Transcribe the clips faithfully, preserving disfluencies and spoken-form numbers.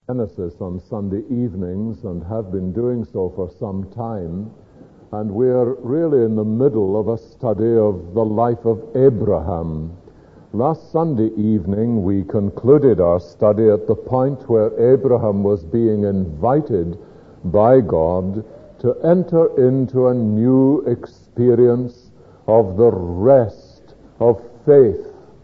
Genesis on Sunday evenings and have been doing so for some time, and we're really in the middle of a study of the life of Abraham. Last Sunday evening we concluded our study at the point where Abraham was being invited by God to enter into a new experience of the rest of faith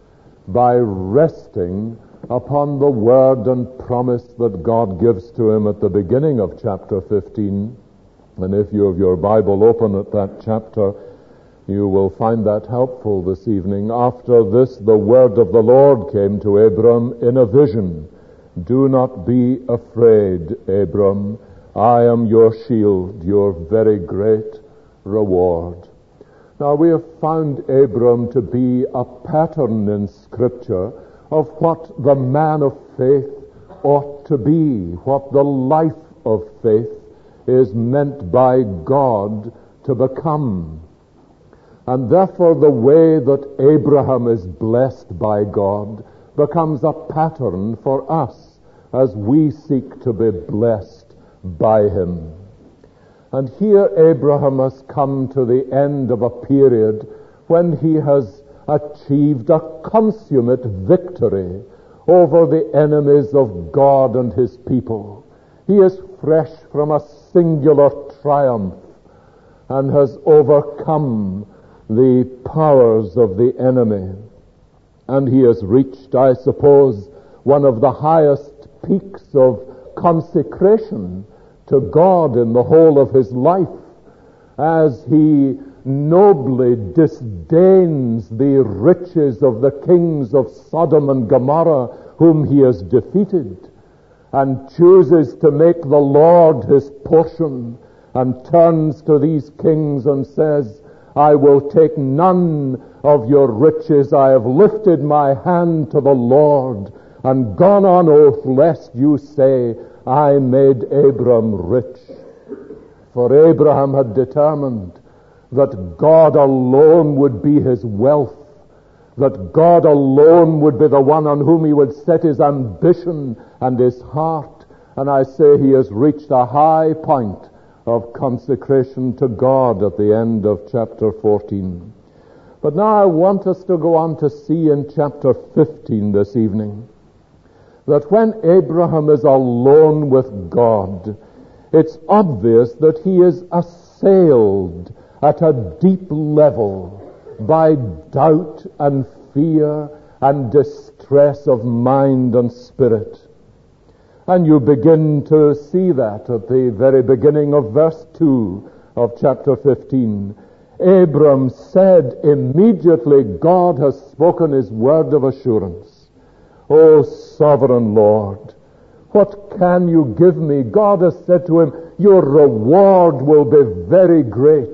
by resting upon the word and promise that God gives to him at the beginning of chapter fifteen. And if you have your Bible open at that chapter, you will find that helpful this evening. After this, the word of the Lord came to Abram in a vision. Do not be afraid, Abram. I am your shield, your very great reward. Now, we have found Abram to be a pattern in Scripture of what the man of faith ought to be, what the life of faith is meant by God to become. And therefore the way that Abraham is blessed by God becomes a pattern for us as we seek to be blessed by him. And here Abraham has come to the end of a period when he has achieved a consummate victory over the enemies of God and his people. He is fresh from a singular triumph and has overcome the powers of the enemy. And he has reached, I suppose, one of the highest peaks of consecration to God in the whole of his life, as he nobly disdains the riches of the kings of Sodom and Gomorrah whom he has defeated, and chooses to make the Lord his portion, and turns to these kings and says, I will take none of your riches. I have lifted my hand to the Lord and gone on oath, lest you say, I made Abram rich. For Abraham had determined that God alone would be his wealth, that God alone would be the one on whom he would set his ambition and his heart. And I say he has reached a high point of consecration to God at the end of chapter fourteen. But now I want us to go on to see in chapter fifteen this evening that when Abraham is alone with God, it's obvious that he is assailed at a deep level by doubt and fear and distress of mind and spirit. And you begin to see that at the very beginning of verse two of chapter fifteen. Abram said, immediately God has spoken his word of assurance. O sovereign Lord, what can you give me? God has said to him, your reward will be very great.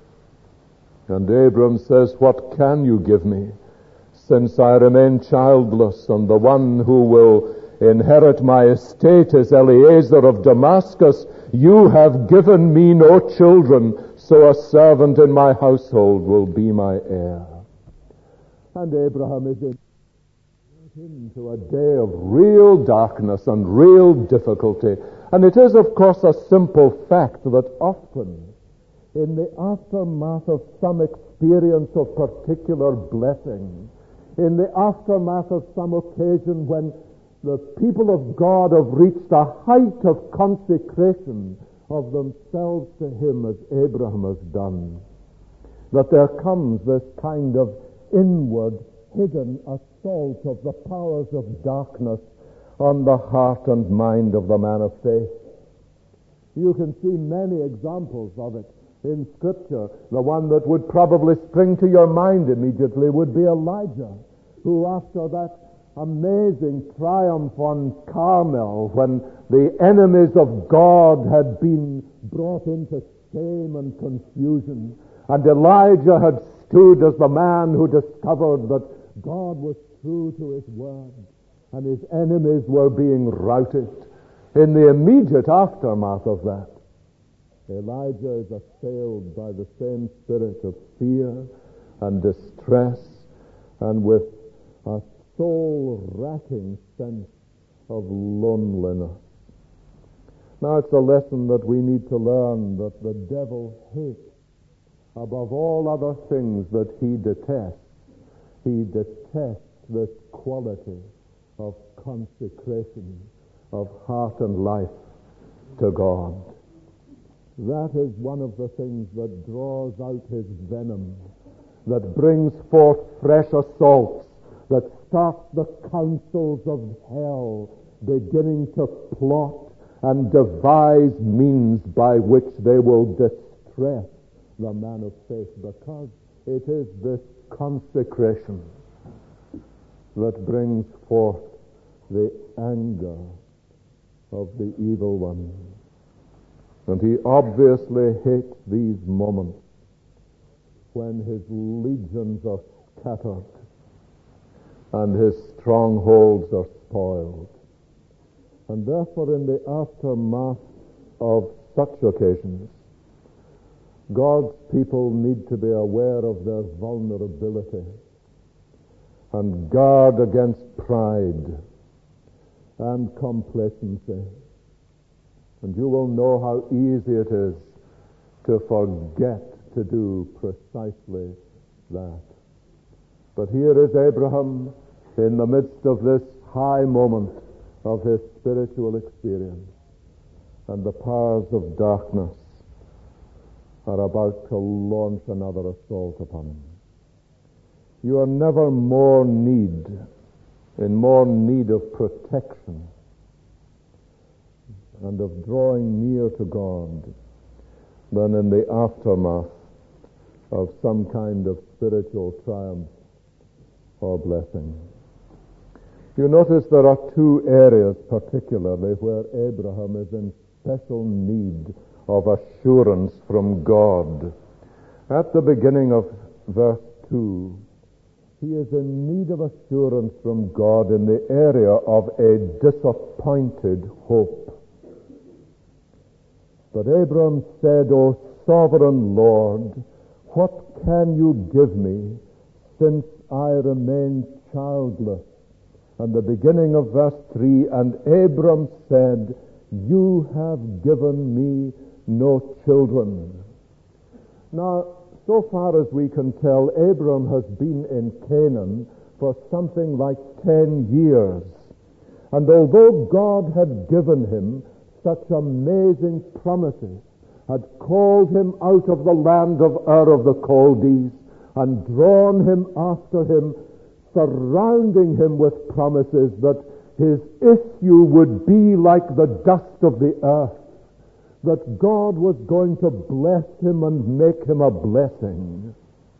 And Abram says, what can you give me, since I remain childless, and the one who will inherit my estate is Eliezer of Damascus? You have given me no children, so a servant in my household will be my heir. And Abraham is in into a day of real darkness and real difficulty. And it is, of course, a simple fact that often in the aftermath of some experience of particular blessing, in the aftermath of some occasion when the people of God have reached a height of consecration of themselves to him, as Abraham has done, that there comes this kind of inward, hidden assault of the powers of darkness on the heart and mind of the man of faith. You can see many examples of it in Scripture. The one that would probably spring to your mind immediately would be Elijah, who after that amazing triumph on Carmel, when the enemies of God had been brought into shame and confusion, and Elijah had stood as the man who discovered that God was true to his word, and his enemies were being routed. In the immediate aftermath of that, Elijah is assailed by the same spirit of fear and distress, and with a soul-racking sense of loneliness. Now it's a lesson that we need to learn, that the devil hates above all other things that he detests. He detests this quality of consecration, of heart and life to God. That is one of the things that draws out his venom, that brings forth fresh assaults, that starts the councils of hell beginning to plot and devise means by which they will distress the man of faith, because it is this consecration that brings forth the anger of the evil one. And he obviously hates these moments when his legions are scattered and his strongholds are spoiled. And therefore, in the aftermath of such occasions, God's people need to be aware of their vulnerability and guard against pride and complacency. And you will know how easy it is to forget to do precisely that. But here is Abraham in the midst of this high moment of his spiritual experience, and the powers of darkness are about to launch another assault upon him. You are never more need, in more need of protection and of drawing near to God than in the aftermath of some kind of spiritual triumph or blessing. You notice there are two areas particularly where Abraham is in special need of assurance from God. At the beginning of verse two, he is in need of assurance from God in the area of a disappointed hope. But Abram said, O sovereign Lord, what can you give me since I remain childless? And the beginning of verse three, and Abram said, you have given me no children. Now, so far as we can tell, Abram has been in Canaan for something like ten years. And although God had given him such amazing promises, had called him out of the land of Ur of the Chaldees and drawn him after him, surrounding him with promises that his issue would be like the dust of the earth, that God was going to bless him and make him a blessing.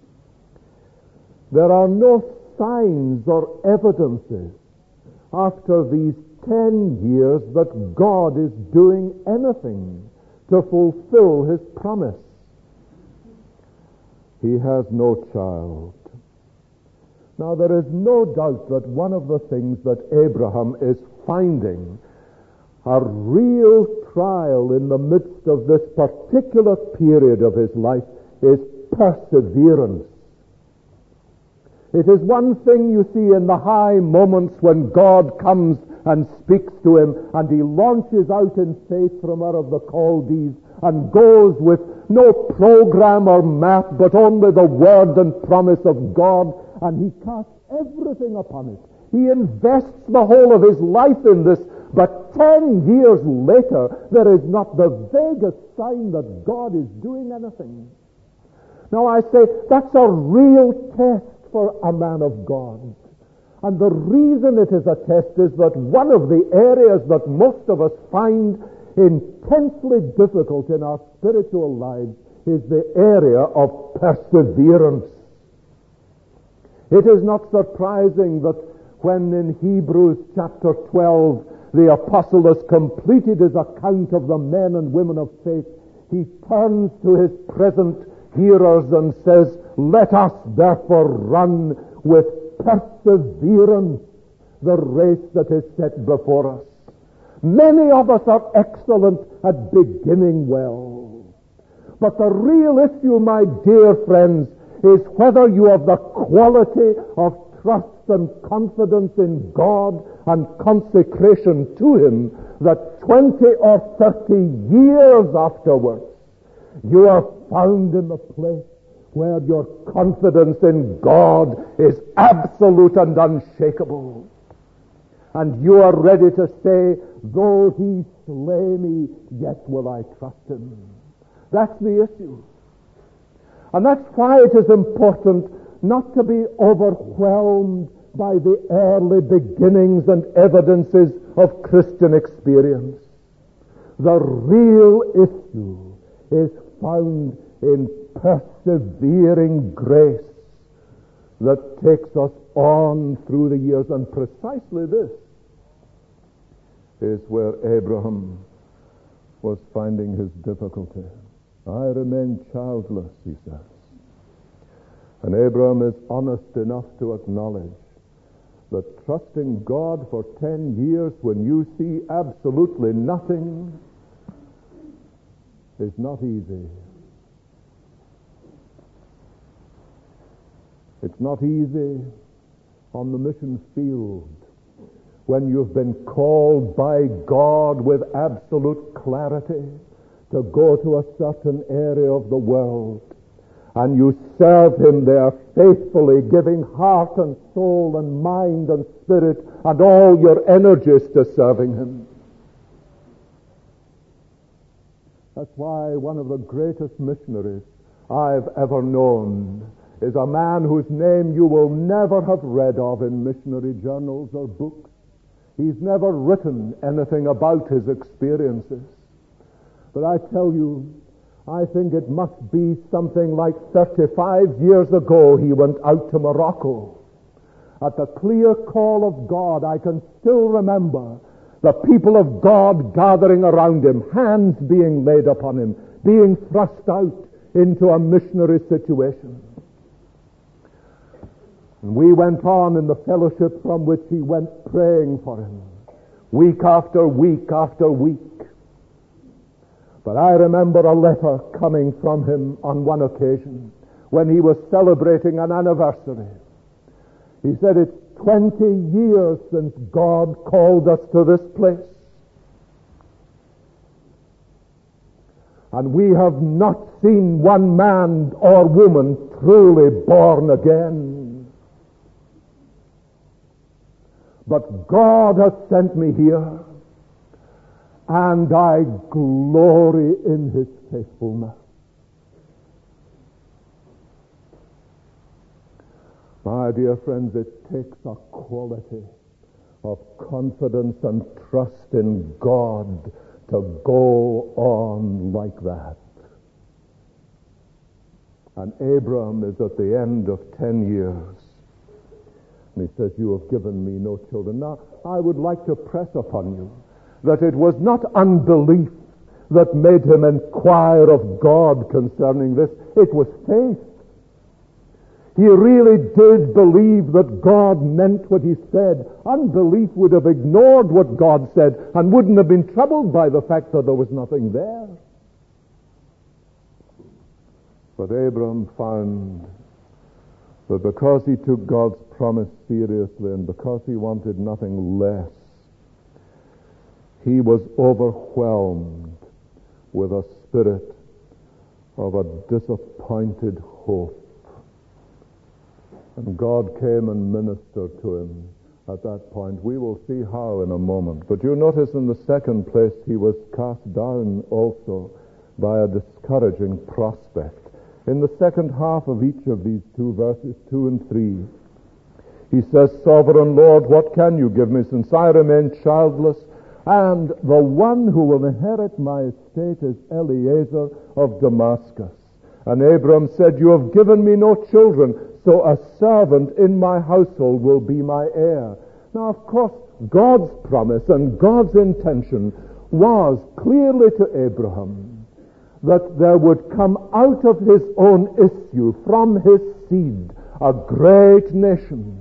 There are no signs or evidences after these ten years that God is doing anything to fulfill his promise. He has no child. Now, there is no doubt that one of the things that Abraham is finding a real trial in the midst of this particular period of his life is perseverance. It is one thing you see in the high moments when God comes and speaks to him, and he launches out in faith from Ur of the Chaldees and goes with no program or map, but only the word and promise of God, and he casts everything upon it. He invests the whole of his life in this, but ten years later, there is not the vaguest sign that God is doing anything. Now I say, that's a real test for a man of God. And the reason it is a test is that one of the areas that most of us find intensely difficult in our spiritual lives is the area of perseverance. It is not surprising that when in Hebrews chapter twelve the apostle has completed his account of the men and women of faith, he turns to his present hearers and says, let us therefore run with perseverance the race that is set before us. Many of us are excellent at beginning well. But the real issue, my dear friends, is whether you have the quality of trust and confidence in God and consecration to Him that twenty or thirty years afterwards you are found in the place where your confidence in God is absolute and unshakable. And you are ready to say, though He slay me, yet will I trust Him. That's the issue. And that's why it is important not to be overwhelmed by the early beginnings and evidences of Christian experience. The real issue is found in persevering grace that takes us on through the years. And precisely this is where Abraham was finding his difficulty. I remain childless, he says. And Abraham is honest enough to acknowledge that trusting God for ten years when you see absolutely nothing is not easy. It's not easy on the mission field when you've been called by God with absolute clarity to go to a certain area of the world, and you serve Him there faithfully, giving heart and soul and mind and spirit and all your energies to serving Him. That's why one of the greatest missionaries I've ever known is a man whose name you will never have read of in missionary journals or books. He's never written anything about his experiences. But I tell you, I think it must be something like thirty-five years ago he went out to Morocco. At the clear call of God, I can still remember the people of God gathering around him, hands being laid upon him, being thrust out into a missionary situation. And we went on in the fellowship from which he went, praying for him, week after week after week. But I remember a letter coming from him on one occasion when he was celebrating an anniversary. He said, it's twenty years since God called us to this place. And we have not seen one man or woman truly born again. But God has sent me here, and I glory in His faithfulness. My dear friends, it takes a quality of confidence and trust in God to go on like that. And Abraham is at the end of ten years. And he says, you have given me no children. Now, I would like to press upon you that it was not unbelief that made him inquire of God concerning this. It was faith. He really did believe that God meant what He said. Unbelief would have ignored what God said and wouldn't have been troubled by the fact that there was nothing there. But Abraham found that because he took God's promise seriously and because he wanted nothing less, he was overwhelmed with a spirit of a disappointed hope. And God came and ministered to him at that point. We will see how in a moment. But you notice in the second place, he was cast down also by a discouraging prospect. In the second half of each of these two verses, two and three, he says, Sovereign Lord, what can you give me since I remain childless? And the one who will inherit my estate is Eliezer of Damascus. And Abram said, you have given me no children, so a servant in my household will be my heir. Now, of course, God's promise and God's intention was clearly to Abraham that there would come out of his own issue, from his seed, a great nation.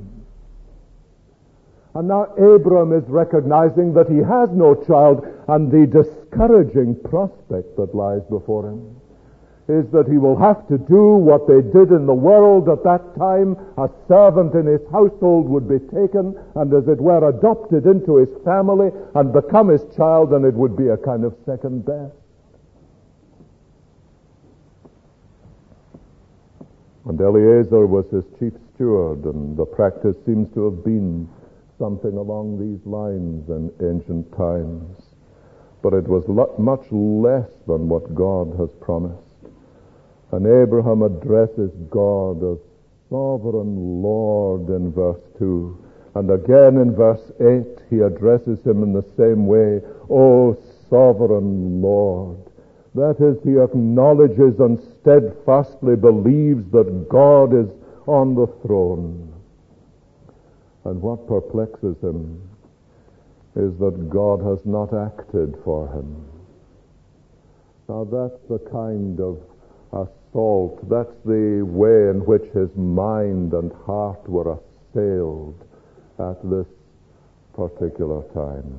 And now Abram is recognizing that he has no child and the discouraging prospect that lies before him. is that he will have to do what they did in the world at that time. A servant in his household would be taken and, as it were, adopted into his family and become his child, and it would be a kind of second death. And Eliezer was his chief steward, and the practice seems to have been something along these lines in ancient times. But it was lo- much less than what God has promised. And Abraham addresses God as sovereign Lord in verse two. And again in verse eight, he addresses him in the same way, O sovereign Lord. That is, he acknowledges and steadfastly believes that God is on the throne. And what perplexes him is that God has not acted for him. Now that's the kind of assault, that's the way in which his mind and heart were assailed at this particular time.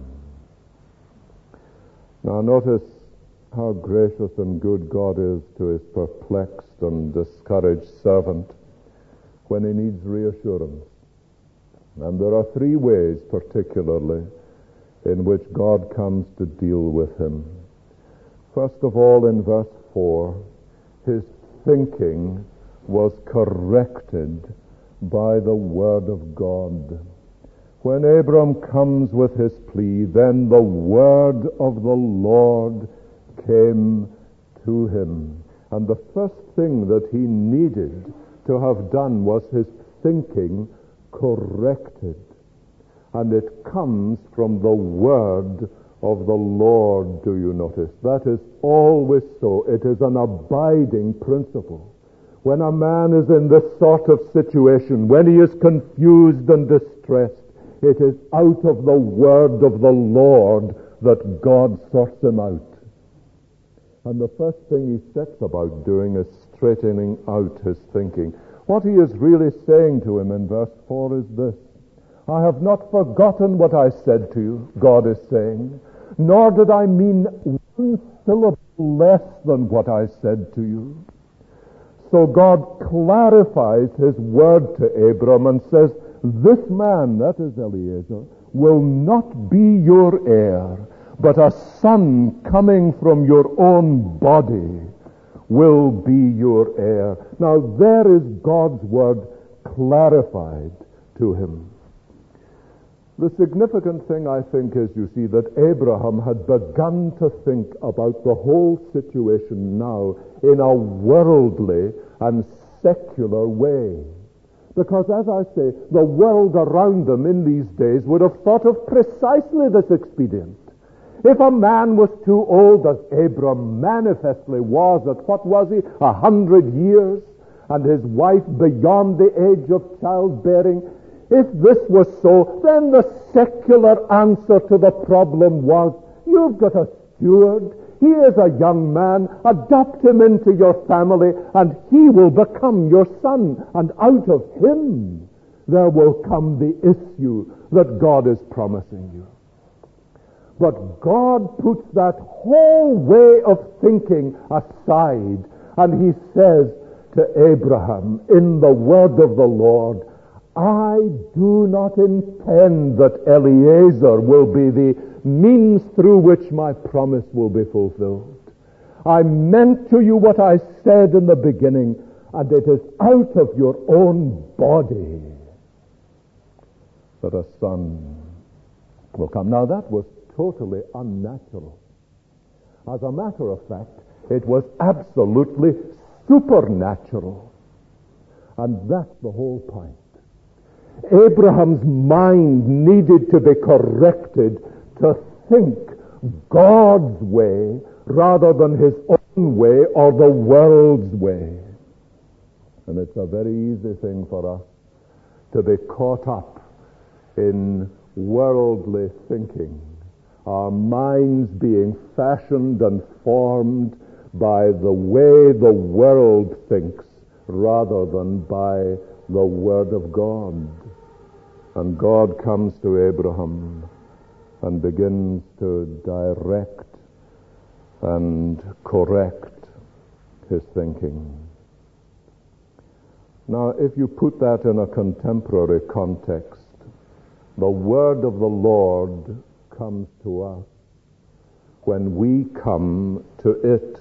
Now notice how gracious and good God is to his perplexed and discouraged servant when he needs reassurance. And there are three ways particularly in which God comes to deal with him. First of all, in verse four, his thinking was corrected by the word of God. When Abram comes with his plea, then the word of the Lord came to him. And the first thing that he needed to have done was his thinking corrected. And it comes from the word of the Lord, do you notice? That is always so. It is an abiding principle. When a man is in this sort of situation, when he is confused and distressed, it is out of the word of the Lord that God sorts him out. And the first thing he sets about doing is straightening out his thinking. What he is really saying to him in verse four is this: I have not forgotten what I said to you, God is saying, nor did I mean one syllable less than what I said to you. So God clarifies his word to Abram and says, this man, that is Eliezer, will not be your heir, but a son coming from your own body will be your heir. Now there is God's word clarified to him. The significant thing, I think, is, you see, that Abraham had begun to think about the whole situation now in a worldly and secular way. Because, as I say, the world around them in these days would have thought of precisely this expedient. If a man was too old, as Abram manifestly was at, what was he, a hundred years, and his wife beyond the age of childbearing, if this was so, then the secular answer to the problem was, you've got a steward, he is a young man, adopt him into your family, and he will become your son, and out of him there will come the issue that God is promising you. But God puts that whole way of thinking aside, and he says to Abraham in the word of the Lord, I do not intend that Eliezer will be the means through which my promise will be fulfilled. I meant to you what I said in the beginning, and it is out of your own body that a son will come. Now that was totally unnatural. As a matter of fact, it was absolutely supernatural. And that's the whole point. Abraham's mind needed to be corrected to think God's way rather than his own way or the world's way. And it's a very easy thing for us to be caught up in worldly thinking, our minds being fashioned and formed by the way the world thinks rather than by the Word of God. And God comes to Abraham and begins to direct and correct his thinking. Now, if you put that in a contemporary context, the word of the Lord comes to us when we come to it.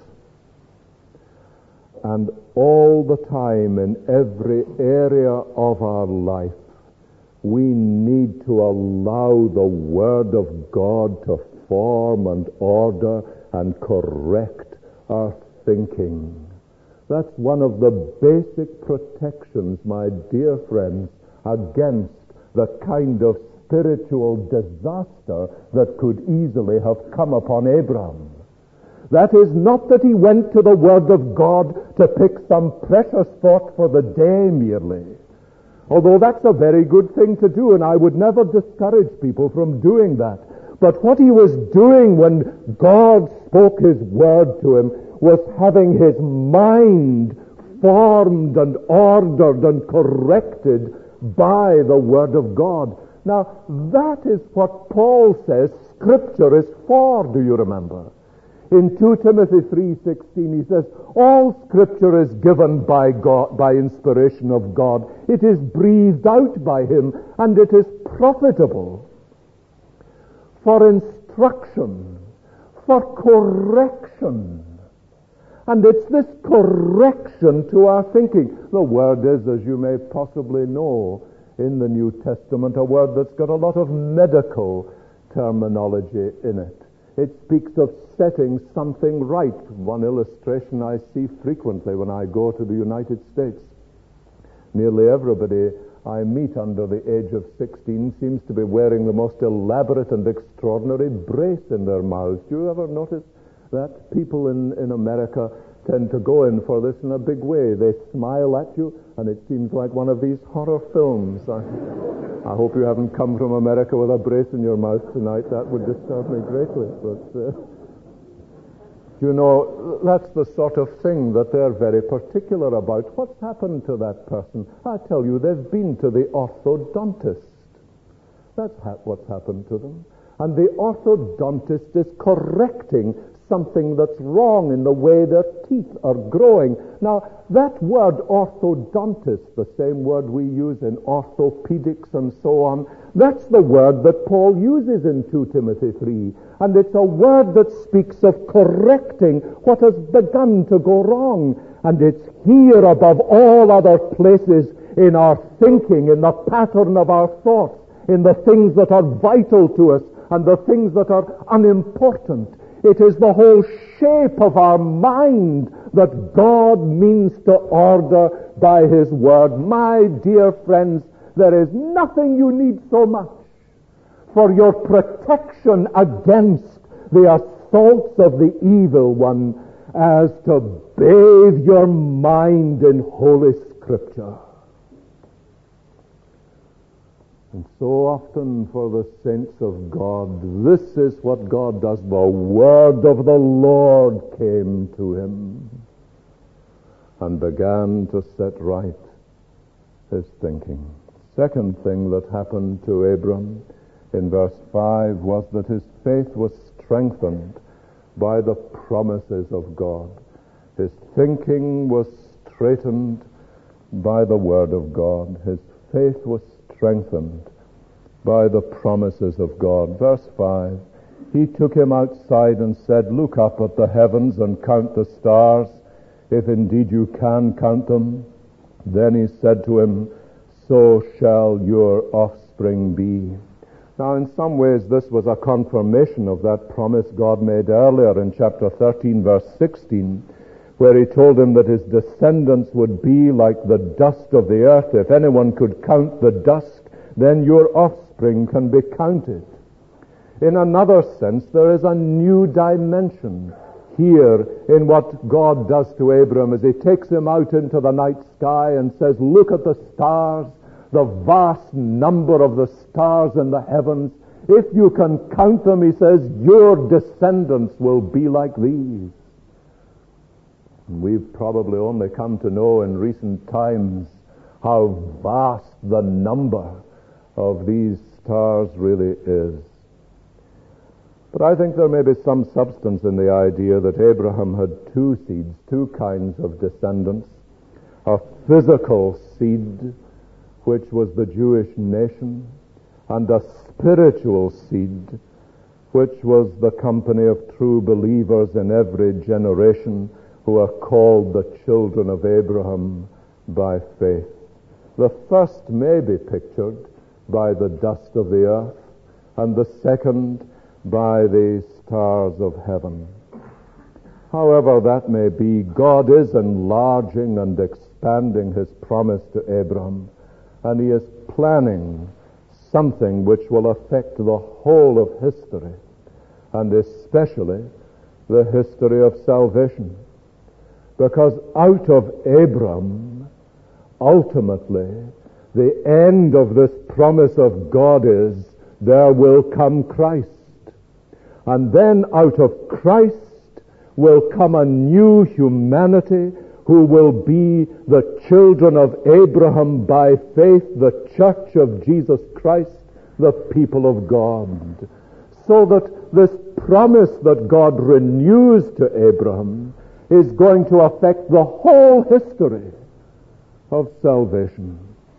And all the time, in every area of our life, we need to allow the Word of God to form and order and correct our thinking. That's one of the basic protections, my dear friends, against the kind of spiritual disaster that could easily have come upon Abraham. That is not that he went to the Word of God to pick some precious thought for the day merely. Although that's a very good thing to do, and I would never discourage people from doing that. But what he was doing when God spoke his word to him was having his mind formed and ordered and corrected by the Word of God. Now, that is what Paul says Scripture is for, do you remember? In two Timothy three sixteen, he says, all Scripture is given by God, by inspiration of God. It is breathed out by him, and it is profitable for instruction, for correction. And it's this correction to our thinking. The word is, as you may possibly know, in the New Testament, a word that's got a lot of medical terminology in it. It speaks of setting something right. One illustration I see frequently when I go to the United States. Nearly everybody I meet under the age of sixteen seems to be wearing the most elaborate and extraordinary brace in their mouths. Do you ever notice that? People in, in America tend to go in for this in a big way. They smile at you, and it seems like one of these horror films. I, I hope you haven't come from America with a brace in your mouth tonight. That would disturb me greatly. But, uh, you know, that's the sort of thing that they're very particular about. What's happened to that person? I tell you, they've been to the orthodontist. That's ha- what's happened to them. And the orthodontist is correcting something that's wrong in the way their teeth are growing. Now, that word orthodontist, the same word we use in orthopedics and so on, that's the word that Paul uses in two Timothy three. And it's a word that speaks of correcting what has begun to go wrong. And it's here above all other places in our thinking, in the pattern of our thoughts, in the things that are vital to us and the things that are unimportant. It is the whole shape of our mind that God means to order by his word. My dear friends, there is nothing you need so much for your protection against the assaults of the evil one as to bathe your mind in Holy Scripture. And so often for the saints of God, this is what God does. The word of the Lord came to him and began to set right his thinking. Second thing that happened to Abram in verse five was that his faith was strengthened by the promises of God. His thinking was straightened by the word of God. His faith was strengthened by the promises of God. Verse five, he took him outside and said, look up at the heavens and count the stars, if indeed you can count them. Then he said to him, so shall your offspring be. Now, in some ways, this was a confirmation of that promise God made earlier in chapter thirteen, verse sixteen, where he told him that his descendants would be like the dust of the earth. If anyone could count the dust, then your offspring can be counted. In another sense, there is a new dimension here in what God does to Abram as he takes him out into the night sky and says, look at the stars, the vast number of the stars in the heavens. If you can count them, he says, your descendants will be like these. We've probably only come to know in recent times how vast the number of these stars really is. But I think there may be some substance in the idea that Abraham had two seeds, two kinds of descendants. A physical seed, which was the Jewish nation, and a spiritual seed, which was the company of true believers in every generation who are called the children of Abraham by faith. The first may be pictured by the dust of the earth, and the second by the stars of heaven. However that may be, God is enlarging and expanding his promise to Abraham, and he is planning something which will affect the whole of history, and especially the history of salvation. Because out of Abram, ultimately, the end of this promise of God is, there will come Christ. And then out of Christ will come a new humanity who will be the children of Abraham by faith, the church of Jesus Christ, the people of God. So that this promise that God renews to Abraham is going to affect the whole history of salvation.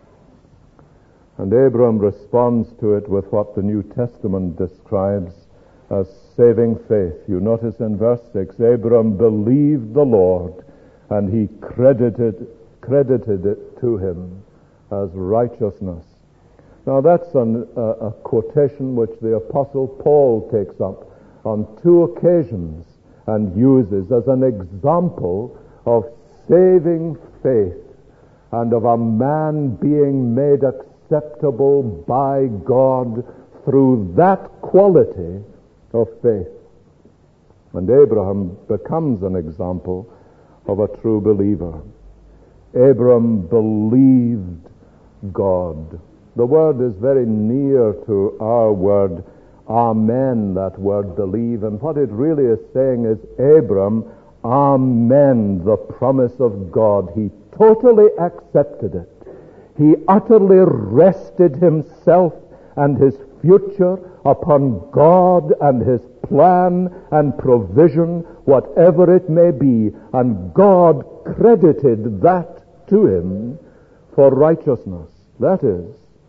And Abraham responds to it with what the New Testament describes as saving faith. You notice in verse six, Abraham believed the Lord, and he credited credited it to him as righteousness. Now that's an, uh, a quotation which the Apostle Paul takes up on two occasions and uses as an example of saving faith and of a man being made acceptable by God through that quality of faith. And Abraham becomes an example of a true believer. Abraham believed God. The word is very near to our word, amen, that word believe. And what it really is saying is, Abraham, amen, the promise of God. He totally accepted it. He utterly rested himself and his future upon God and his plan and provision, whatever it may be, and God credited that to him for righteousness. That is,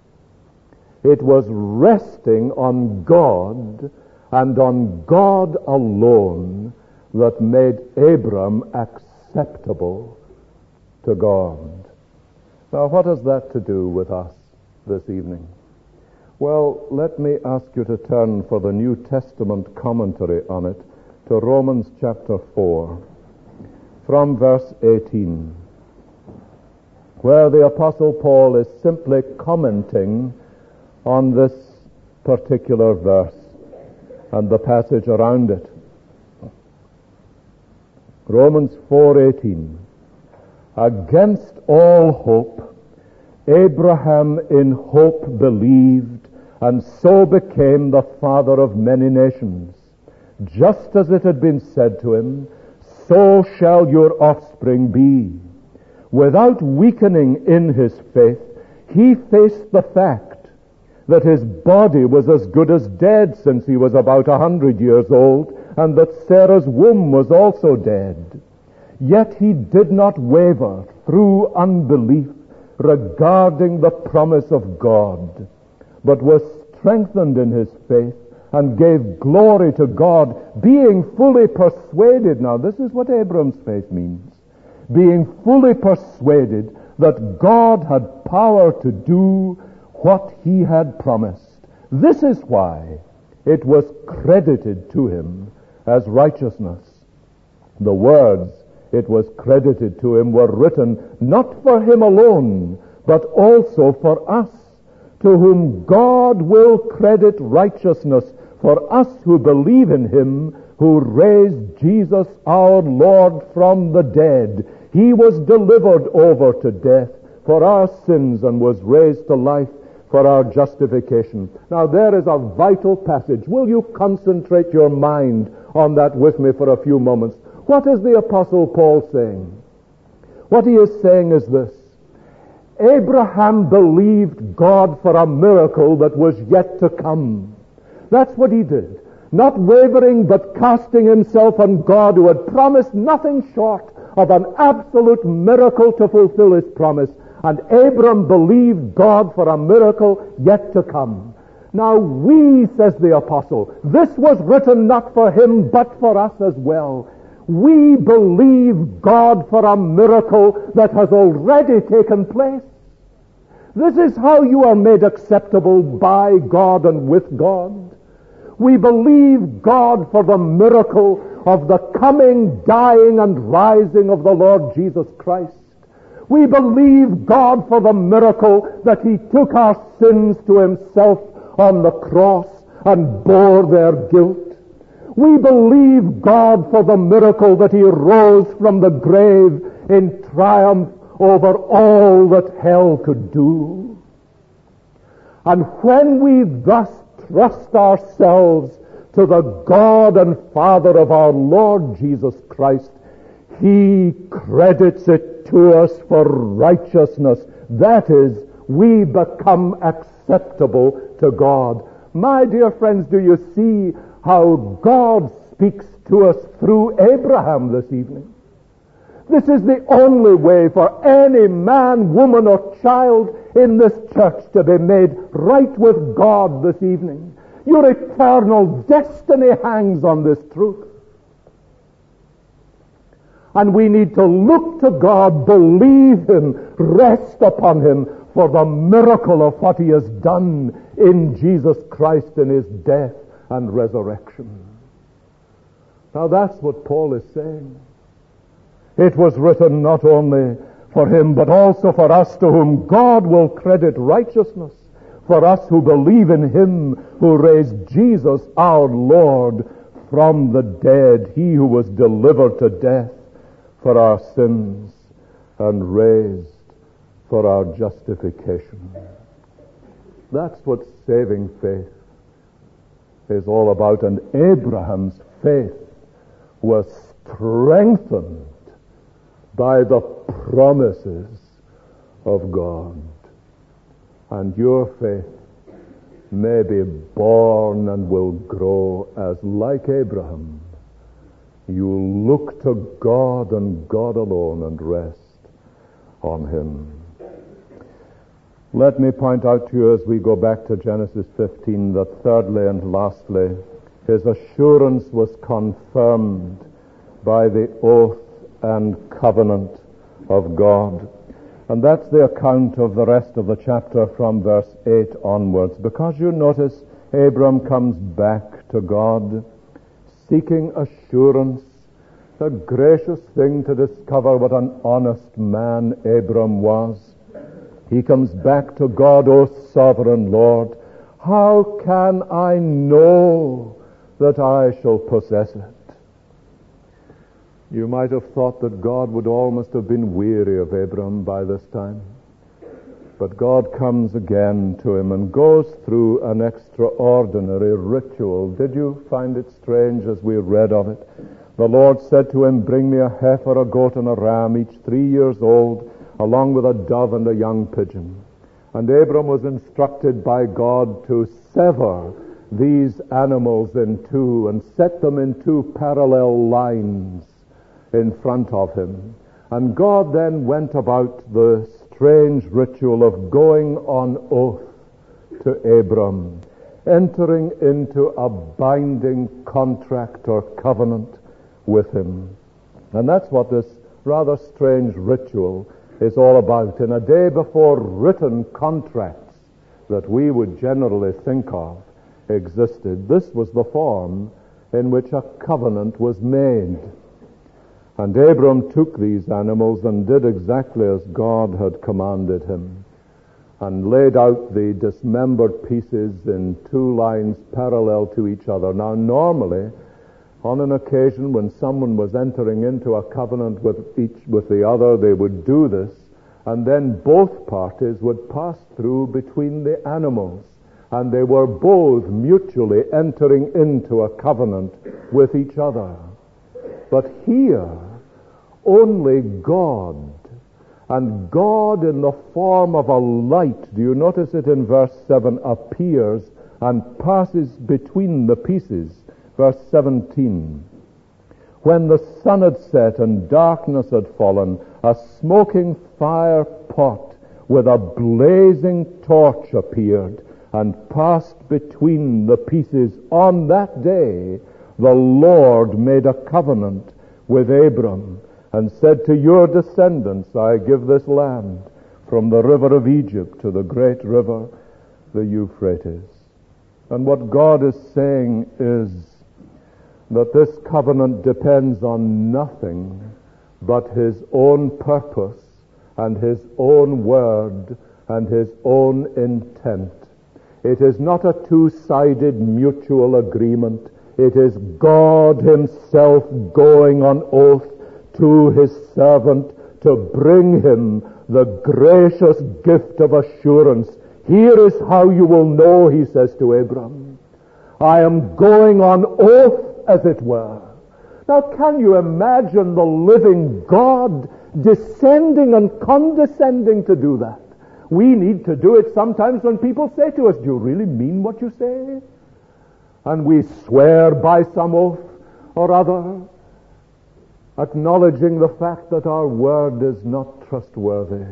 it was resting on God and on God alone that made Abram acceptable to God. Now, what has that to do with us this evening? Well, let me ask you to turn for the New Testament commentary on it to Romans chapter four, from verse eighteen, where the Apostle Paul is simply commenting on this particular verse and the passage around it. Romans four eighteen. Against all hope, Abraham in hope believed, and so became the father of many nations. Just as it had been said to him, so shall your offspring be. Without weakening in his faith, he faced the fact that his body was as good as dead since he was about a hundred years old, and that Sarah's womb was also dead. Yet he did not waver through unbelief regarding the promise of God, but was strengthened in his faith and gave glory to God, being fully persuaded. Now, this is what Abram's faith means. Being fully persuaded that God had power to do what he had promised. This is why it was credited to him as righteousness. The words it was credited to him were written not for him alone, but also for us, to whom God will credit righteousness, for us who believe in him who raised Jesus our Lord from the dead. He was delivered over to death for our sins and was raised to life for our justification. Now there is a vital passage. Will you concentrate your mind on that with me for a few moments? What is the Apostle Paul saying? What he is saying is this: Abraham believed God for a miracle that was yet to come. That's what he did. not wavering but casting himself on God, who had promised nothing short of an absolute miracle to fulfill his promise. And Abram believed God for a miracle yet to come. Now we, says the apostle, this was written not for him but for us as well. We believe God for a miracle that has already taken place. This is how you are made acceptable by God and with God. We believe God for the miracle of the coming, dying, and rising of the Lord Jesus Christ. We believe God for the miracle that he took our sins to himself on the cross and bore their guilt. We believe God for the miracle that he rose from the grave in triumph over all that hell could do. And when we thus trust ourselves to the God and Father of our Lord Jesus Christ, he credits it to us for righteousness. That is, we become acceptable to God. My dear friends, do you see how God speaks to us through Abraham this evening? This is the only way for any man, woman, or child in this church to be made right with God this evening. Your eternal destiny hangs on this truth. And we need to look to God, believe him, rest upon him for the miracle of what he has done in Jesus Christ in his death and resurrection. Now that's what Paul is saying. It was written not only for him, but also for us, to whom God will credit righteousness, for us who believe in him who raised Jesus our Lord from the dead, he who was delivered to death for our sins and raised for our justification. That's what saving faith is all about. And Abraham's faith was strengthened by the promises of God. And your faith may be born and will grow as, like Abraham, you look to God and God alone and rest on him. Let me point out to you as we go back to Genesis fifteen that thirdly and lastly, his assurance was confirmed by the oath and covenant of God. And that's the account of the rest of the chapter from verse eight onwards. Because you notice Abram comes back to God seeking assurance. It's a gracious thing to discover what an honest man Abram was. He comes back to God, O sovereign Lord, how can I know that I shall possess it? You might have thought that God would almost have been weary of Abram by this time. But God comes again to him and goes through an extraordinary ritual. Did you find it strange as we read of it? The Lord said to him, bring me a heifer, a goat, and a ram, each three years old, along with a dove and a young pigeon. And Abram was instructed by God to sever these animals in two and set them in two parallel lines in front of him. And God then went about the strange ritual of going on oath to Abram, entering into a binding contract or covenant with him. And that's what this rather strange ritual is all about. In a day before written contracts that we would generally think of existed, this was the form in which a covenant was made. And Abram took these animals and did exactly as God had commanded him, and laid out the dismembered pieces in two lines parallel to each other. Now, normally, on an occasion when someone was entering into a covenant with each with the other, they would do this, and then both parties would pass through between the animals, and they were both mutually entering into a covenant with each other. But here, only God, and God in the form of a light, do you notice it in verse seven, appears and passes between the pieces. Verse seventeen. When the sun had set and darkness had fallen, a smoking fire pot with a blazing torch appeared and passed between the pieces. On that day the Lord made a covenant with Abram and said, to your descendants I give this land, from the river of Egypt to the great river, the Euphrates. And what God is saying is that this covenant depends on nothing but his own purpose and his own word and his own intent. It is not a two-sided mutual agreement. It is God himself going on oath to his servant to bring him the gracious gift of assurance. Here is how you will know, he says to Abram. I am going on oath, as it were. Now, can you imagine the living God descending and condescending to do that? We need to do it sometimes when people say to us, do you really mean what you say? And we swear by some oath or other, acknowledging the fact that our word is not trustworthy.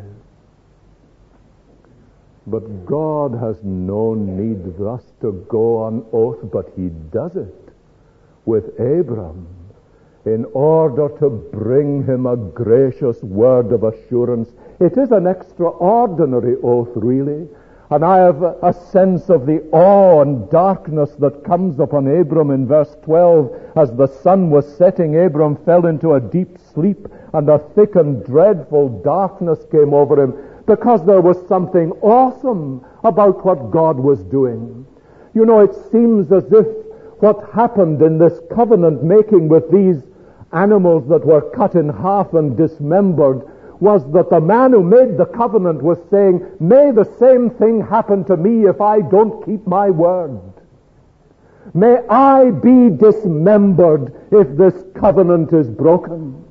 But God has no need thus to go on oath, but he does it with Abram in order to bring him a gracious word of assurance. It is an extraordinary oath, really. And I have a sense of the awe and darkness that comes upon Abram in verse twelve. As the sun was setting, Abram fell into a deep sleep, and a thick and dreadful darkness came over him, because there was something awesome about what God was doing. You know, it seems as if what happened in this covenant making with these animals that were cut in half and dismembered was that the man who made the covenant was saying, may the same thing happen to me if I don't keep my word. May I be dismembered if this covenant is broken.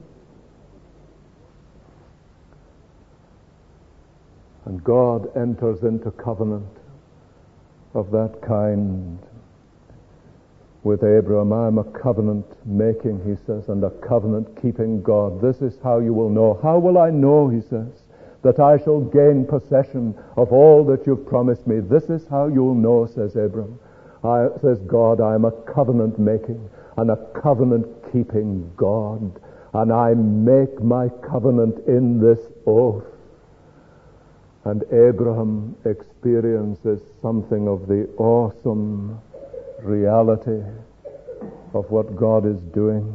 And God enters into covenant of that kind with Abram. I am a covenant making, he says, and a covenant keeping God. This is how you will know. How will I know, he says, that I shall gain possession of all that you've promised me? This is how you'll know, says Abram. I, says God, I am a covenant making and a covenant keeping God. And I make my covenant in this oath. And Abraham experiences something of the awesome reality of what God is doing.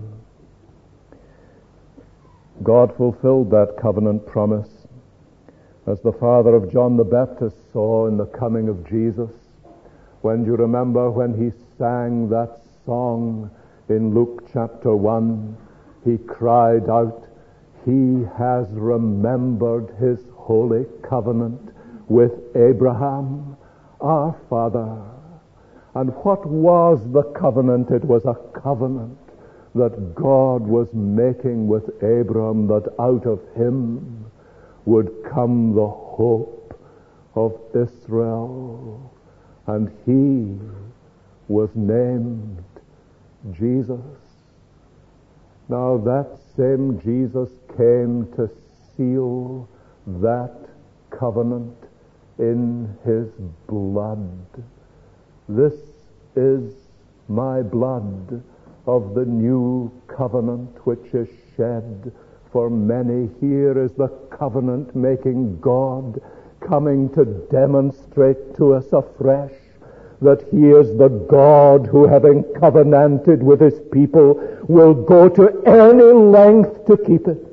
God fulfilled that covenant promise, as the father of John the Baptist saw in the coming of Jesus. When do you remember when he sang that song in Luke chapter one? He cried out, he has remembered his holy covenant with Abraham, our father. And what was the covenant? It was a covenant that God was making with Abraham, that out of him would come the hope of Israel. And he was named Jesus. Now that same Jesus came to seal that covenant in his blood. This is my blood of the new covenant, which is shed for many. Here is the covenant-making God coming to demonstrate to us afresh that he is the God who, having covenanted with his people, will go to any length to keep it.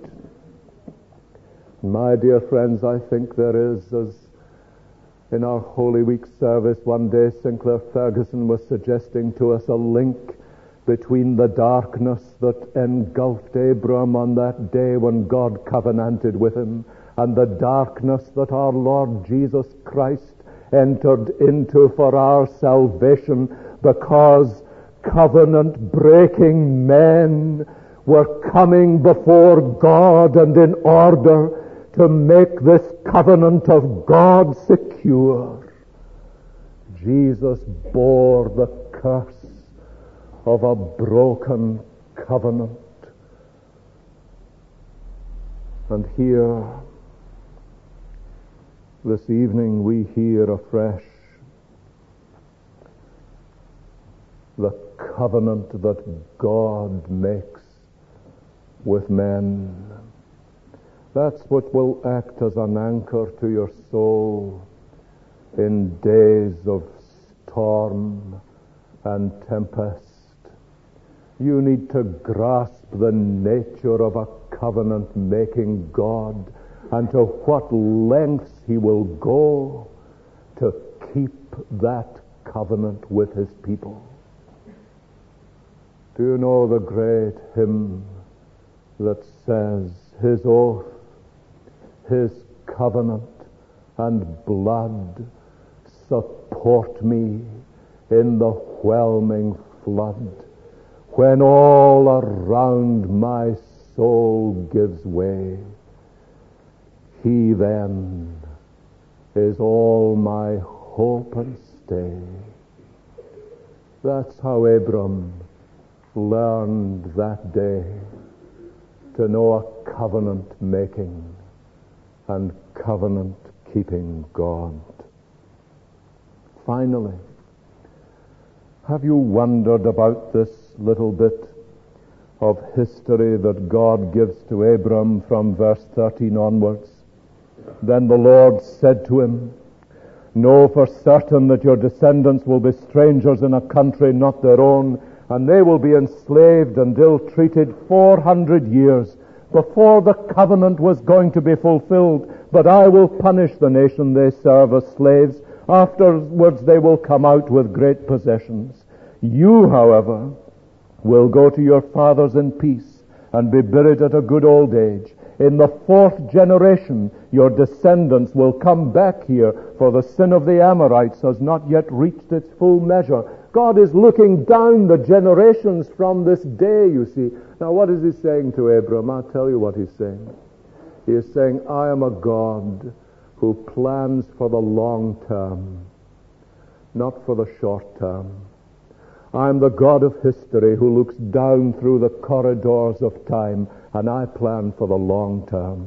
My dear friends, I think there is, as in our Holy Week service one day, Sinclair Ferguson was suggesting to us a link between the darkness that engulfed Abram on that day when God covenanted with him, and the darkness that our Lord Jesus Christ entered into for our salvation, because covenant-breaking men were coming before God, and in order to make this covenant of God secure, Jesus bore the curse of a broken covenant. And here, this evening, we hear afresh the covenant that God makes with men. That's what will act as an anchor to your soul in days of storm and tempest. You need to grasp the nature of a covenant-making God and to what lengths He will go to keep that covenant with His people. Do you know the great hymn that says, His oath, His covenant and blood support me in the whelming flood, when all around my soul gives way. He then is all my hope and stay. That's how Abram learned that day to know a covenant-making and covenant-keeping God. Finally, have you wondered about this little bit of history that God gives to Abram from verse thirteen onwards? Then the Lord said to him, Know for certain that your descendants will be strangers in a country not their own, and they will be enslaved and ill-treated four hundred years before the covenant was going to be fulfilled. But I will punish the nation they serve as slaves. Afterwards they will come out with great possessions. You, however, will go to your fathers in peace and be buried at a good old age. In the fourth generation, your descendants will come back here, for the sin of the Amorites has not yet reached its full measure. God is looking down the generations from this day, you see. Now, what is He saying to Abram? I'll tell you what He's saying. He is saying, I am a God who plans for the long term, not for the short term. I am the God of history who looks down through the corridors of time, and I plan for the long term.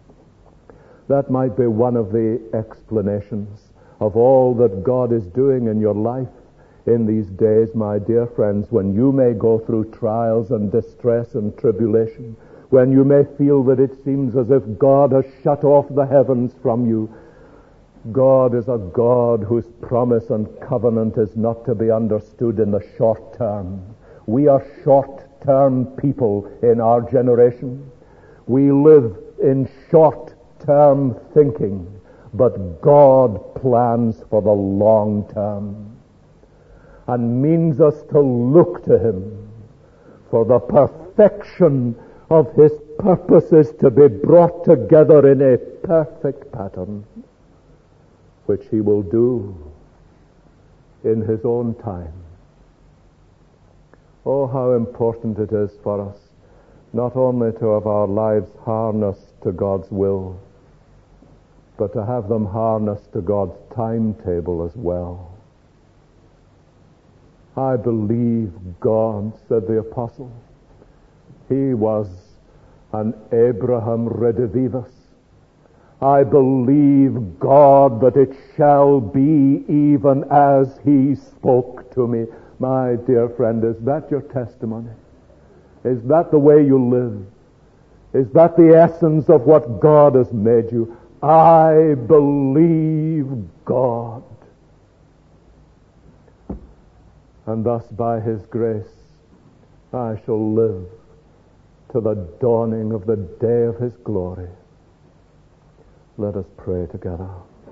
That might be one of the explanations of all that God is doing in your life in these days, my dear friends, when you may go through trials and distress and tribulation, when you may feel that it seems as if God has shut off the heavens from you. God is a God whose promise and covenant is not to be understood in the short term. We are short-term people in our generation. We live in short-term thinking, but God plans for the long term and means us to look to Him for the perfection of His purposes to be brought together in a perfect pattern, which He will do in His own time. Oh, how important it is for us not only to have our lives harnessed to God's will, but to have them harnessed to God's timetable as well. I believe God, said the apostle. He was an Abraham redivivus. I believe God that it shall be even as He spoke to me. My dear friend, is that your testimony? Is that the way you live? Is that the essence of what God has made you? I believe God. And thus, by His grace, I shall live to the dawning of the day of His glory. Let us pray together.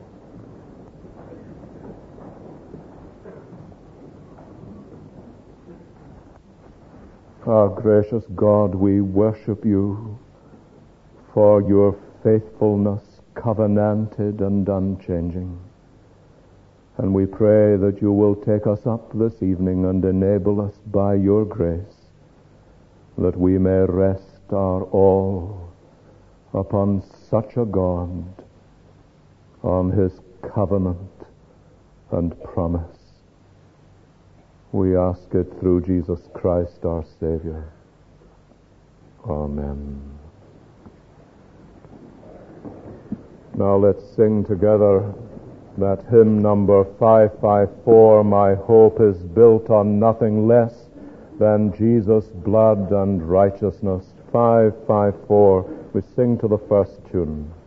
Our gracious God, we worship You for Your faithfulness, covenanted and unchanging. And we pray that You will take us up this evening and enable us by Your grace that we may rest our all upon such a God, on His covenant and promise. We ask it through Jesus Christ, our Savior. Amen. Now let's sing together that hymn number five five four, My hope is built on nothing less than Jesus' blood and righteousness. five five four, we sing to the first tune.